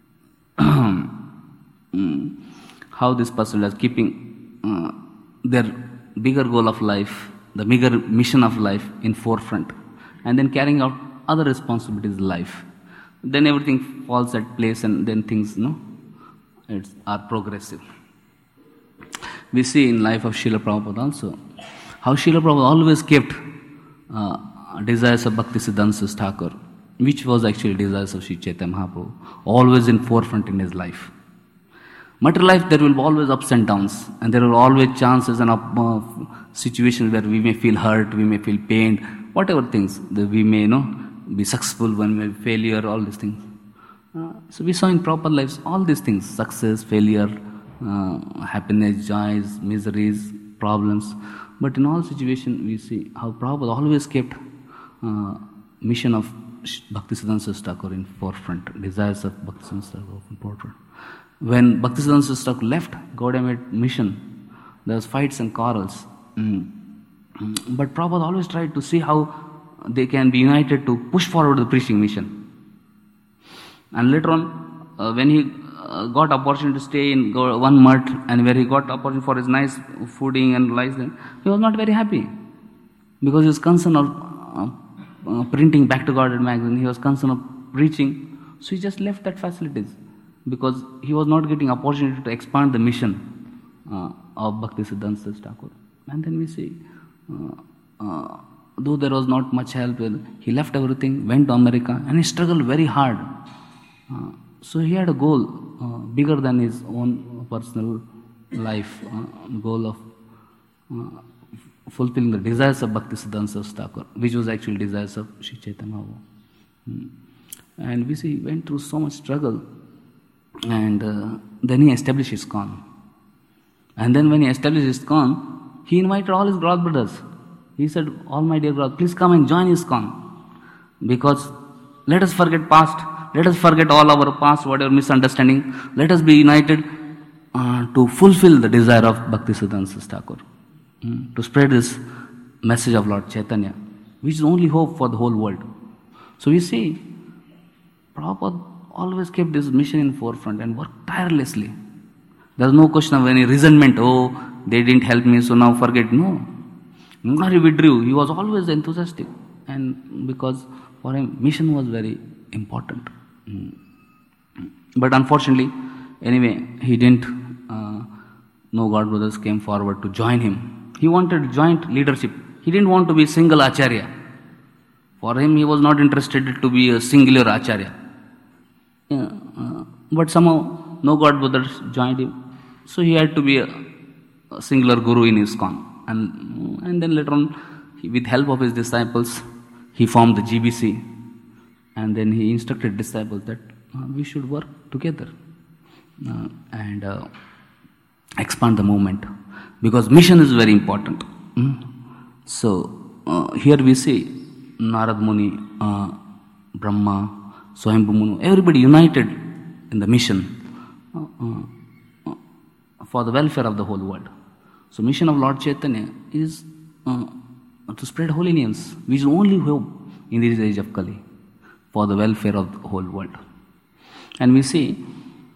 how this person is keeping their bigger goal of life, the bigger mission of life in forefront, and then carrying out other responsibilities in life. Then everything falls at place, and then things, are progressive. We see in life of Srila Prabhupada also, how Srila Prabhupada always kept desires of Bhaktisiddhanta Thakur, which was actually desires of Sri Chaitanya Mahaprabhu, always in forefront in his life. Material life, there will be always ups and downs, and there are always chances and situations where we may feel hurt, we may feel pained, whatever things, that we may be successful, when we may failure, all these things. So we saw in proper lives all these things, success, failure, happiness, joys, miseries, problems. But in all situations, we see how Prabhupada always kept mission of Bhaktisiddhanta Thakur in forefront, desires of Bhaktisiddhanta Thakur in forefront. When Bhaktisiddhanta Thakur left Gaudiya mission, there was fights and quarrels. But Prabhupada always tried to see how they can be united to push forward the preaching mission. And later on, when he got opportunity to stay in one mutt, and where he got opportunity for his nice fooding and lifestyle, he was not very happy, because he was concerned of printing Back to Godhead magazine. He was concerned of preaching, so he just left that facilities, because he was not getting opportunity to expand the mission of Bhaktisiddhanta Thakur. And then we see, though there was not much help, he left everything, went to America, and he struggled very hard. So he had a goal bigger than his own personal life, goal of fulfilling the desires of Bhaktisiddhanta Thakur, which was actually desires of Sri Chaitanya Mahaprabhu. And we see he went through so much struggle, and then he established ISKCON. And then when he established ISKCON, he invited all his god brothers. He said, all my dear brothers, please come and join ISKCON, because let us forget past. Let us forget all our past, whatever misunderstanding. Let us be united to fulfill the desire of Bhaktisiddhanta Thakur, to spread this message of Lord Chaitanya, which is the only hope for the whole world. So we see, Prabhupada always kept this mission in forefront and worked tirelessly. There is no question of any resentment, oh, they didn't help me, so now forget. No. Nor he withdrew. He was always enthusiastic, and because for him, mission was very important. But unfortunately, anyway, he didn't, no God brothers came forward to join him. He wanted joint leadership. He didn't want to be single acharya. For him, he was not interested to be a singular acharya. But somehow, no God brothers joined him. So he had to be a singular guru in ISKCON. And then later on, with help of his disciples, he formed the GBC. And then he instructed disciples that we should work together and expand the movement, because mission is very important. So here we see Narad Muni, Brahma, Swayambhu Munu, everybody united in the mission for the welfare of the whole world. So mission of Lord Chaitanya is to spread holy names, which is only hope in this age of Kali, for the welfare of the whole world. And we see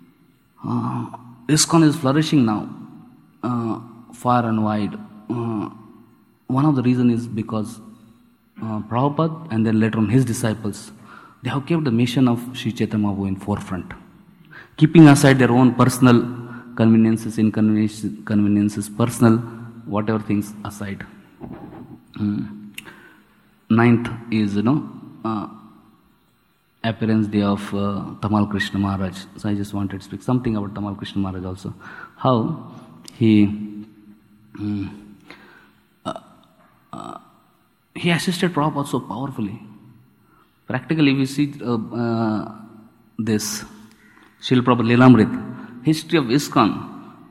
ISKCON is flourishing now far and wide. One of the reasons is because Prabhupada and then later on his disciples, they have kept the mission of Sri Chaitanya Mahaprabhu in forefront, keeping aside their own personal conveniences, inconveniences, personal whatever things aside. Ninth is, appearance day of Tamal Krishna Maharaj. So I just wanted to speak something about Tamal Krishna Maharaj also. How he assisted Prabhupada so powerfully. Practically, we see this Srila Prabhupada Lilamrit, history of ISKCON,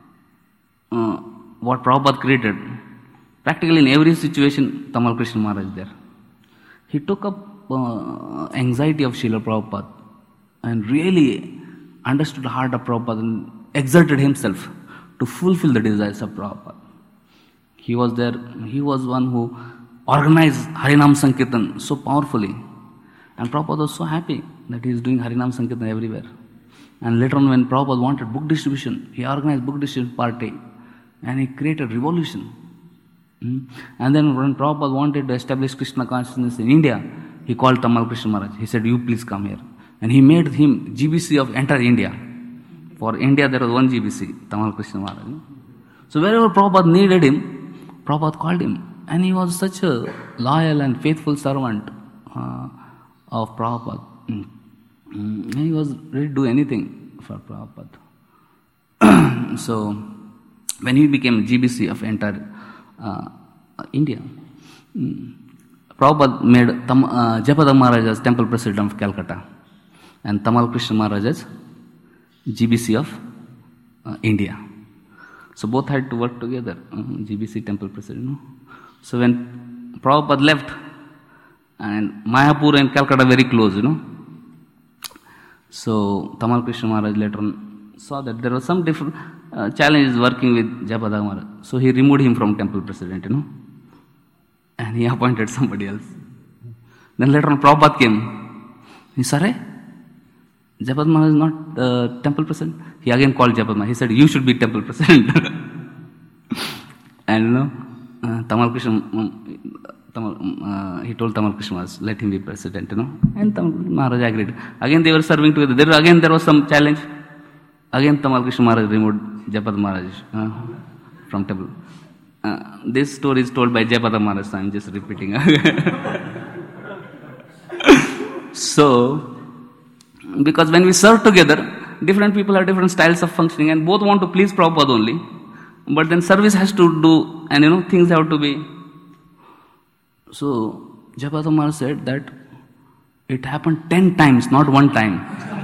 what Prabhupada created. Practically in every situation, Tamal Krishna Maharaj is there. He took up anxiety of Srila Prabhupada and really understood the heart of Prabhupada and exerted himself to fulfill the desires of Prabhupada. He was there, he was one who organized Harinam Sankirtan so powerfully. And Prabhupada was so happy that he is doing Harinam Sankirtan everywhere. And later on, when Prabhupada wanted book distribution, he organized book distribution party and he created revolution. And then when Prabhupada wanted to establish Krishna consciousness in India, he called Tamal Krishna Maharaj. He said, you please come here. And he made him GBC of entire India. For India, there was one GBC, Tamal Krishna Maharaj. So wherever Prabhupada needed him, Prabhupada called him. And he was such a loyal and faithful servant of Prabhupada. He was ready to do anything for Prabhupada. So when he became GBC of entire India, Prabhupada made Jayapada Maharaj as temple president of Calcutta and Tamal Krishna Maharaj as GBC of India. So both had to work together, GBC temple president. So when Prabhupada left, and Mayapur and Calcutta very close, So Tamal Krishna Maharaj later on saw that there was some different challenges working with Jayapada Maharaj. So he removed him from temple president, and he appointed somebody else. Then later on Prabhupada came. He said, Jayapada Maharaj is not temple president. He again called Jayapada Maharaj. He said, you should be temple president. And Tamal Krishna, he told Tamal Krishna Maharaj, let him be president, And Tamal Maharaj agreed. Again they were serving together. There was some challenge. Again Tamal Krishna Maharaj removed Jayapada Maharaj from temple. This story is told by Jayapada Maharaj, so I am just repeating. So, because when we serve together, different people have different styles of functioning and both want to please Prabhupada only. But then service has to do, and things have to be. So, Jayapada Maharaj said that it happened 10 times, not one time.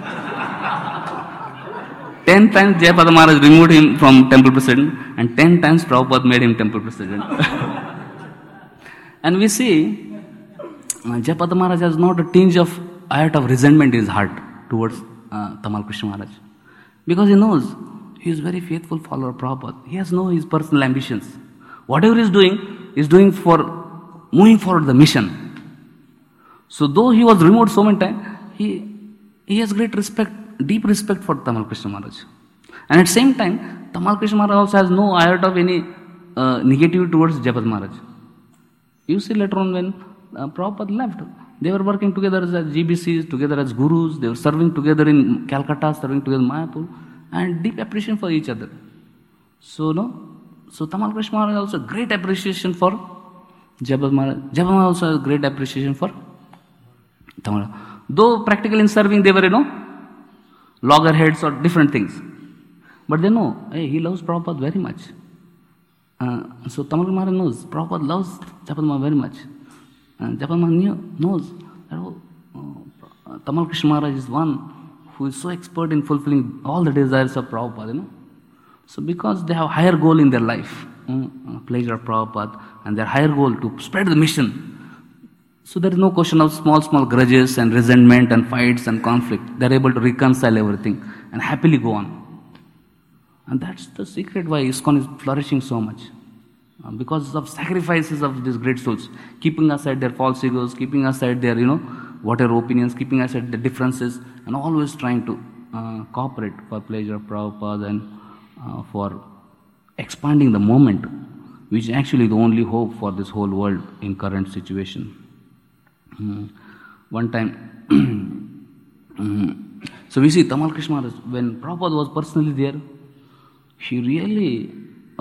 10 times Jayapada Maharaj removed him from temple president, and 10 times Prabhupada made him temple president. And we see, Jayapada Maharaj has not a tinge of iota of resentment in his heart towards Tamal Krishna Maharaj. Because he knows he is very faithful follower of Prabhupada. He has no his personal ambitions. Whatever he is doing for moving forward the mission. So though he was removed so many times, he has great respect, deep respect for Tamal Krishna Maharaj. And at the same time, Tamal Krishna Maharaj also has no iota of any negativity towards Jayapada Maharaj. You see later on when Prabhupada left, they were working together as GBCs, together as gurus, they were serving together in Calcutta, serving together in Mayapur, and deep appreciation for each other. So Tamal Krishna Maharaj also great appreciation for Jayapada Maharaj. Jayapada Maharaj also has great appreciation for Tamal. Though practically in serving they were, loggerheads or different things. But they know, he loves Prabhupada very much. So Tamal Krishna Maharaj knows, Prabhupada loves Jayapada Maharaj very much. And Jayapada Maharaj knows that Tamal Krishna Maharaj is one who is so expert in fulfilling all the desires of Prabhupada, So because they have higher goal in their life, pleasure of Prabhupada, and their higher goal to spread the mission. So there is no question of small grudges and resentment and fights and conflict. They are able to reconcile everything and happily go on. And that's the secret why ISKCON is flourishing so much. Because of sacrifices of these great souls, keeping aside their false egos, keeping aside their, whatever opinions, keeping aside the differences, and always trying to cooperate for pleasure of Prabhupada and for expanding the moment, which is actually the only hope for this whole world in current situation. One time, so we see Tamal Krishna Maharaj, when Prabhupada was personally there, he really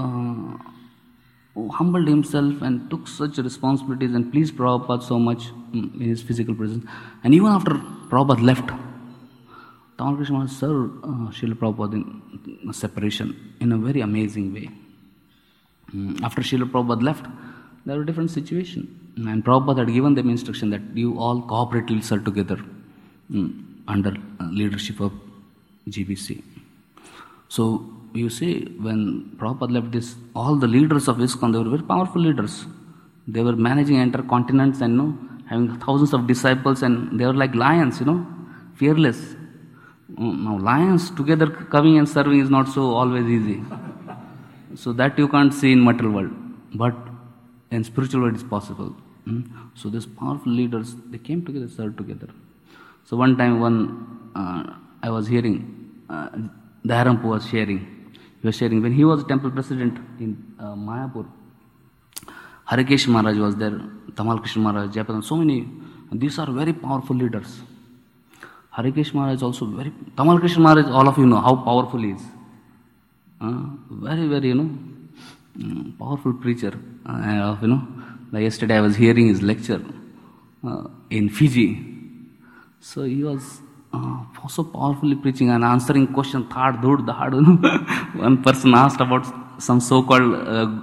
humbled himself and took such responsibilities and pleased Prabhupada so much in his physical presence. And even after Prabhupada left, Tamal Krishna Maharaj served Srila Prabhupada in separation in a very amazing way. After Srila Prabhupada left, there were different situations. And Prabhupada had given them instruction that you all cooperatively serve together under leadership of GBC. So you see, when Prabhupada left this, all the leaders of ISKCON, they were very powerful leaders. They were managing entire continents and having thousands of disciples, and they were like lions, fearless. Now lions together coming and serving is not so always easy. So that you can't see in material world, but in spiritual world it's possible. So these powerful leaders, they came together, served together. So one time I was hearing, Daharampu was sharing. He was sharing when he was temple president in Mayapur. Harikesh Maharaj was there, Tamal Krishna Maharaj, Jayapada, so many. These are very powerful leaders. Harikesh Maharaj also very. Tamal Krishna Maharaj, all of you know how powerful he is. Very, very, powerful preacher. Like yesterday I was hearing his lecture in Fiji. So he was so powerfully preaching and answering questions, One person asked about some so-called,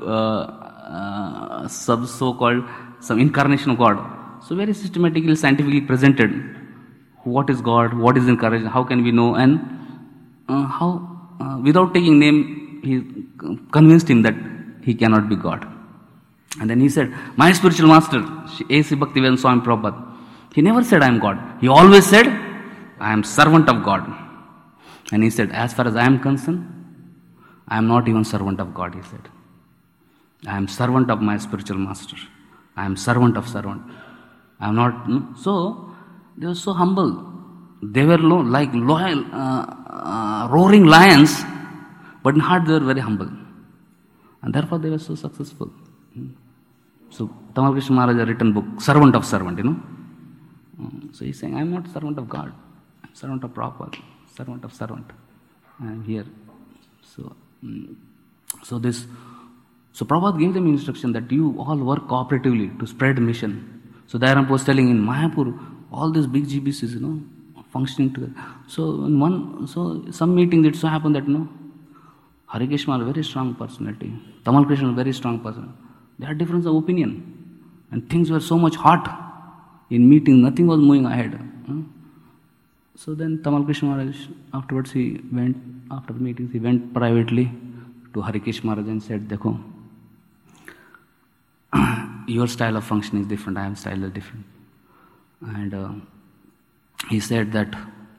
some incarnation of God. So very systematically, scientifically presented what is God, what is incarnation, how can we know, and how, without taking name, he convinced him that he cannot be God. And then he said, my spiritual master, A.C. Bhaktivedanta Swami Prabhupada, he never said I am God. He always said, I am servant of God. And he said, as far as I am concerned, I am not even servant of God, he said. I am servant of my spiritual master. I am servant of servant. I am not. So, they were so humble. They were like loyal, roaring lions, but in heart they were very humble. And therefore they were so successful. So, Tamal Krishna Maharaj has written book, Servant of Servant, So he's saying, I am not servant of God. I am servant of Prabhupada, servant of servant. I am here. So Prabhupada gave them instruction that you all work cooperatively to spread mission. So Dayaram was telling in Mayapur, all these big GBCs, functioning together. So some meeting it so happened that Hare Krishna, very strong personality. Tamal Krishna, very strong person. They had difference of opinion. And things were so much hot in meeting, nothing was moving ahead. So then Tamal Krishna Maharaj, afterwards after the meetings, he went privately to Hare Krishna Maharaj and said, Dekho, your style of function is different, I have style is different. And he said that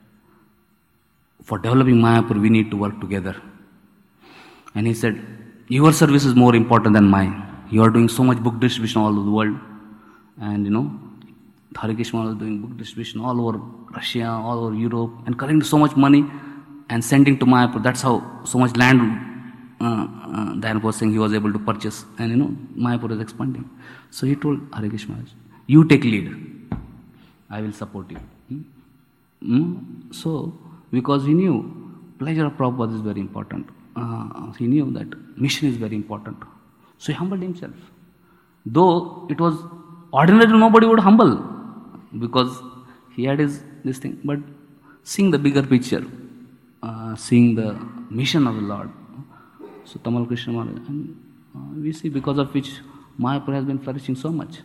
for developing Mayapur, we need to work together. And he said, your service is more important than mine. You are doing so much book distribution all over the world. And Hare Krishna was doing book distribution all over Russia, all over Europe, and collecting so much money and sending to Mayapur. That's how so much land Dayan was saying he was able to purchase. And Mayapur is expanding. So he told Hare Krishna, you take lead. I will support you. So, because he knew pleasure of Prabhupada is very important. He knew that mission is very important. So he humbled himself. Though it was ordinarily nobody would humble because he had this thing. But seeing the bigger picture, seeing the mission of the Lord. So Tamal Krishna Maharaj, we see because of which Mayapur has been flourishing so much.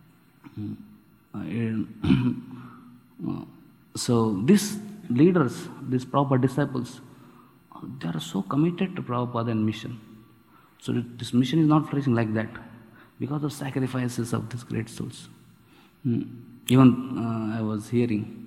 So these leaders, these Prabhupada disciples, they are so committed to Prabhupada and mission. So this mission is not flourishing like that because of sacrifices of these great souls. Even I was hearing,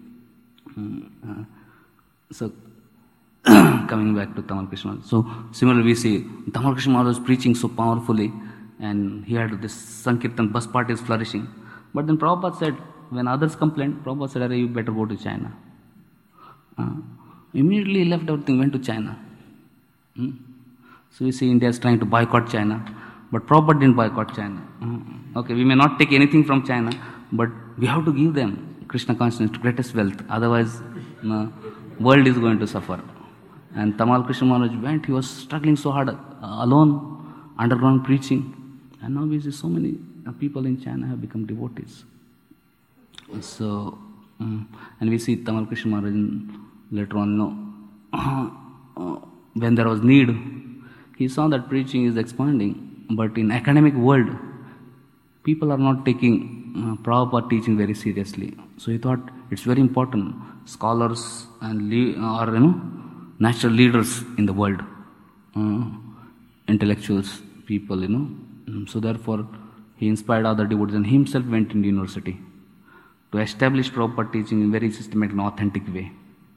so coming back to Tamal Krishna. So similarly we see Tamal Krishna Maharaj was preaching so powerfully and he had this Sankirtan bus parties flourishing. But then Prabhupada said, when others complained, Prabhupada said, you better go to China. Immediately he left everything, went to China. So we see India is trying to boycott China, but Prabhupada didn't boycott China. Okay, we may not take anything from China, but we have to give them Krishna consciousness, greatest wealth. Otherwise, world is going to suffer. And Tamal Krishna Maharaj went, he was struggling so hard, alone, underground preaching. And now we see so many people in China have become devotees. So, and we see Tamal Krishna Maharaj later on, when there was need, he saw that preaching is expanding, but in academic world, people are not taking Prabhupada teaching very seriously. So he thought it's very important, scholars and natural leaders in the world, intellectuals, people, So therefore, he inspired other devotees and himself went into university to establish Prabhupada teaching in a very systematic and authentic way.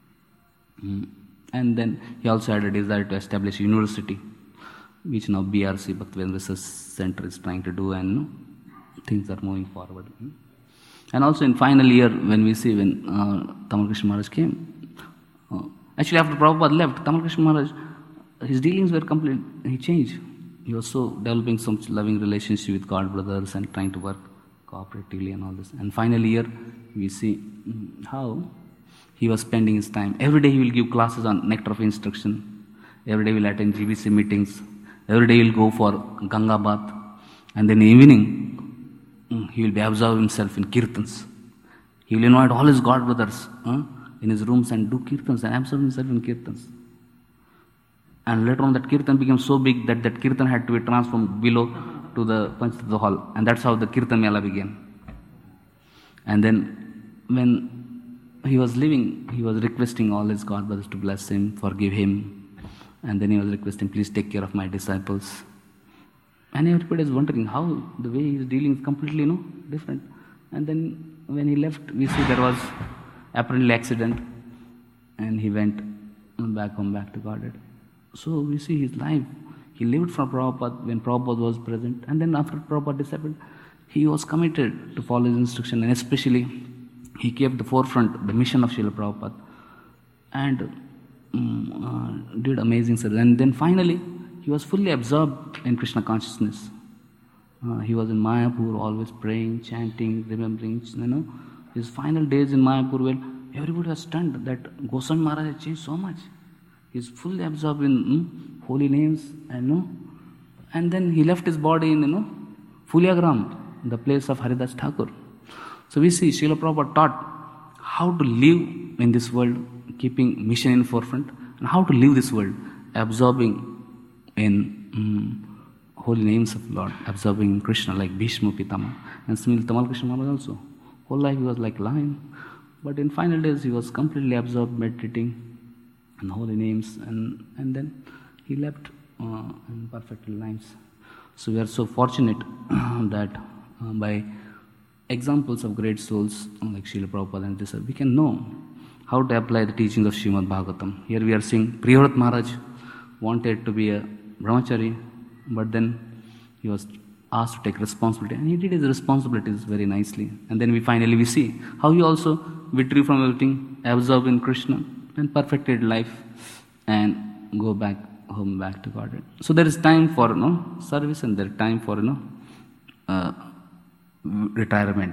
And then he also had a desire to establish a university, which now BRC, Bhaktivedanta Research Center, is trying to do, and things are moving forward. And also in final year, when we see when Tamal Krishna Maharaj came, actually after Prabhupada left, Tamal Krishna Maharaj, his dealings were complete, he changed. He was so developing some loving relationship with God brothers and trying to work cooperatively and all this. And final year, we see how he was spending his time. Every day he will give classes on nectar of instruction. Every day he will attend GBC meetings. Every day he will go for Ganga bath. And then in the evening, he will be absorbed himself in kirtans. He will invite all his God brothers in his rooms and do kirtans and absorb himself in kirtans. And later on that kirtan became so big that kirtan had to be transformed below to the Panchatattva hall. And that's how the kirtan mela began. And then when he was leaving, he was requesting all his God brothers to bless him, forgive him. And then he was requesting, please take care of my disciples. And everybody is wondering how the way he is dealing is completely different. And then when he left, we see there was apparently accident. And he went back home, back to Godhead. So we see his life. He lived for Prabhupada when Prabhupada was present, and then after Prabhupada disappeared, he was committed to follow his instruction, and especially he kept the forefront the mission of Srila Prabhupada, and did amazing service. And then finally, he was fully absorbed in Krishna consciousness. He was in Mayapur, always praying, chanting, remembering. His final days in Mayapur, well, everybody was stunned that Goswami Maharaj had changed so much. He's fully absorbed in holy names, and then he left his body in Fulyagram, the place of Haridas Thakur. So we see Srila Prabhupada taught how to live in this world, keeping mission in forefront, and how to live this world, absorbing in holy names of Lord, absorbing in Krishna like Bhishma Pitama. And similarly, Tamal Krishna Maharaj also. Whole life he was like lion, but in final days he was completely absorbed meditating in holy names, and then he left in perfect lives. So we are so fortunate that by examples of great souls like Srila Prabhupada and this, we can know how to apply the teachings of Srimad Bhagavatam. Here we are seeing Priyavrat Maharaj wanted to be a brahmachari, but then he was asked to take responsibility, and he did his responsibilities very nicely. And then we see how he also withdrew from everything, absorbed in Krishna, and perfected life, and go back home, back to Godhead. So there is time for service, and there is time for retirement.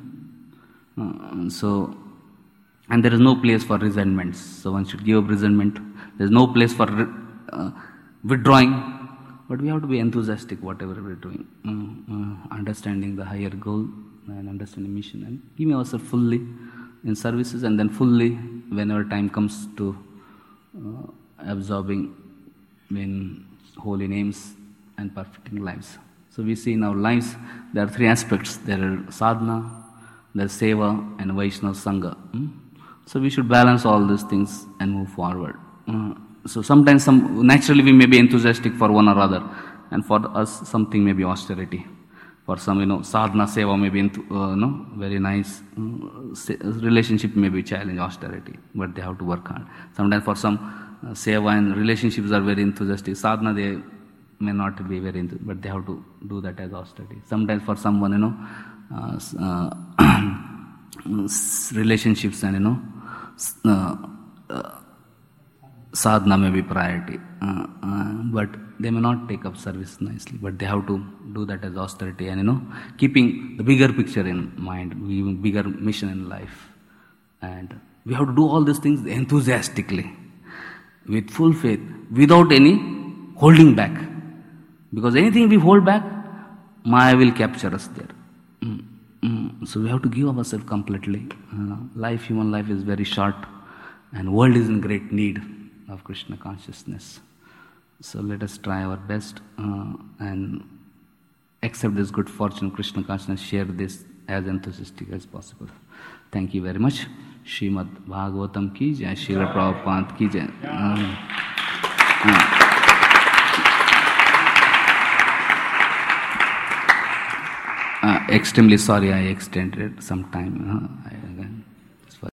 So, and there is no place for resentments. So one should give up resentment. There is no place for withdrawing. But we have to be enthusiastic whatever we're doing, understanding the higher goal and understanding mission, and giving ourselves fully in services, and then fully whenever time comes to absorbing in holy names and perfecting lives. So we see in our lives there are three aspects. There are sadhana, there is seva, and Vaishnava Sangha. So we should balance all these things and move forward. So sometimes naturally we may be enthusiastic for one or other, and for us something may be austerity. For some, sadhana, seva may be very nice. Relationship may be challenge, austerity, but they have to work hard. Sometimes for some, seva and relationships are very enthusiastic. Sadhana, they may not be very enthusiastic, but they have to do that as austerity. Sometimes for someone, relationships and sadhana may be priority, but they may not take up service nicely, but they have to do that as austerity, and keeping the bigger picture in mind, bigger mission in life. And we have to do all these things enthusiastically, with full faith, without any holding back, because anything we hold back, Maya will capture us there. So we have to give ourselves completely. Human life is very short, and world is in great need of Krishna consciousness. So let us try our best and accept this good fortune of Krishna consciousness, share this as enthusiastic as possible. Thank you very much. Srimad Bhagavatam ki jai, Srila Prabhupada ki jai. Extremely sorry I extended some time.